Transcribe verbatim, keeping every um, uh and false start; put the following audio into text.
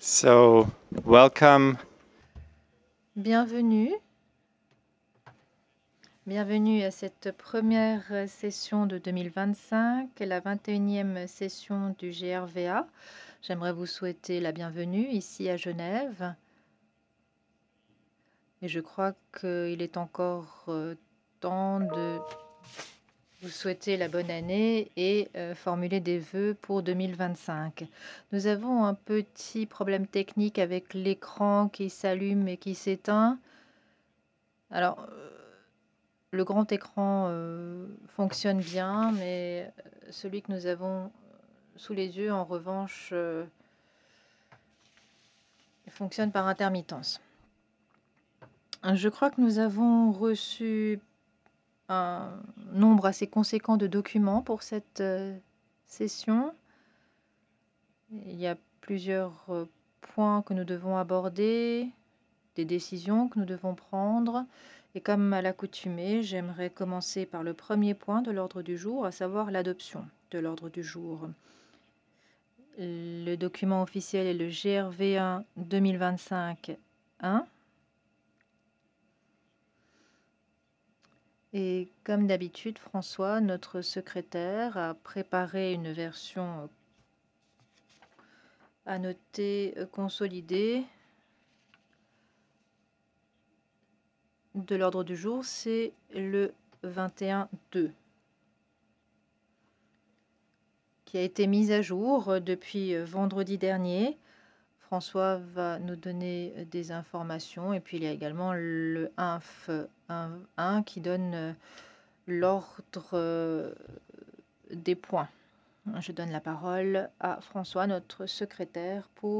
So, welcome. Bienvenue, bienvenue à cette première session de deux mille vingt-cinq, la vingt et unième session du G R V A. J'aimerais vous souhaiter la bienvenue ici à Genève. Et je crois qu'il est encore euh, temps de vous souhaiter la bonne année et euh, formuler des vœux pour deux mille vingt-cinq. Nous avons un petit problème technique avec l'écran qui s'allume et qui s'éteint. Alors, euh, le grand écran euh, fonctionne bien, mais celui que nous avons sous les yeux, en revanche, euh, fonctionne par intermittence. Je crois que nous avons reçu un nombre assez conséquent de documents pour cette euh, session. Il y a plusieurs euh, points que nous devons aborder, des décisions que nous devons prendre. Et comme à l'accoutumée, j'aimerais commencer par le premier point de l'ordre du jour, à savoir l'adoption de l'ordre du jour. Le document officiel est le G R V un deux mille vingt-cinq un. Et comme d'habitude, François, notre secrétaire, a préparé une version à noter consolidée de l'ordre du jour. C'est le vingt et un deux qui a été mise à jour depuis vendredi dernier. François va nous donner des informations. Et puis il y a également le inf un qui donne l'ordre des points. Je donne la parole à François, notre secrétaire, pour